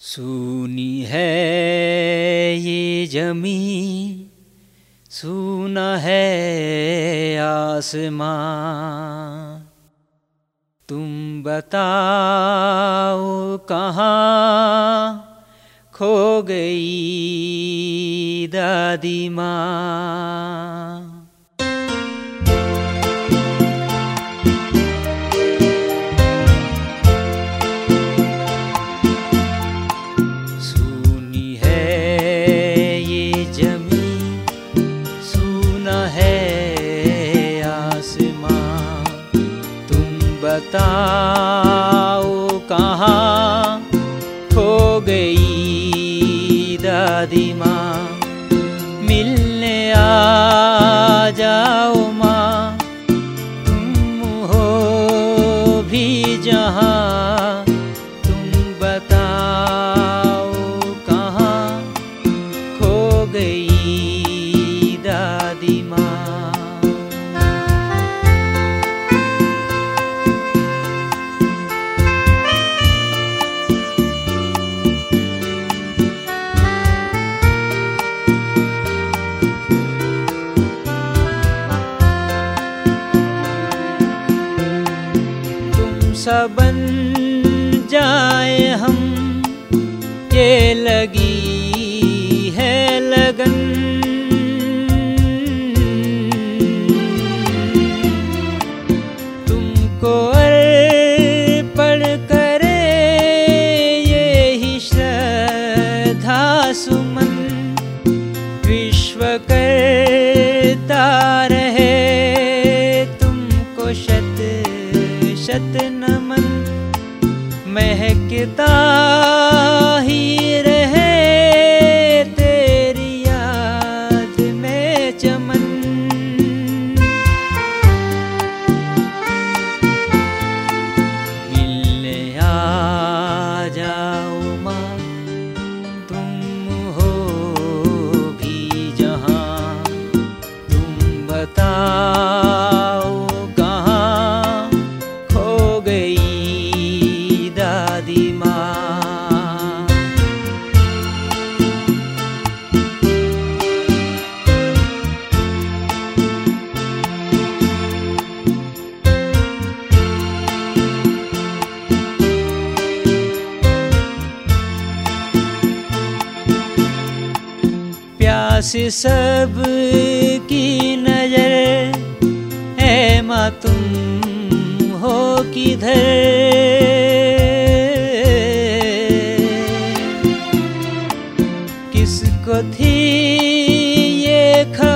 सूनी है ये जमी, सूना है आसमां। तुम बताओ कहाँ खो गई दादी माँ। बताओ कहाँ खो गई दादी माँ। मिलने आ जाओ माँ, तुम हो भी जहाँ। तुम बताओ कहाँ खो गई दादी माँ। बन जाए हम, ये लगी है लगन। तुमको अर्पण करे ये ही श्रद्धा सुमन। विश्व करता रहे तुमको शत शत नमन। महकता ही रहे तेरी याद में चमन। मिलने आ जाओ माँ, तुम हो भी जहाँ। तुम बताओ कहाँ खो गई दादी माँ। प्यास सब की नजर है माँ, तुम हो किधर। किसको थी ये खबर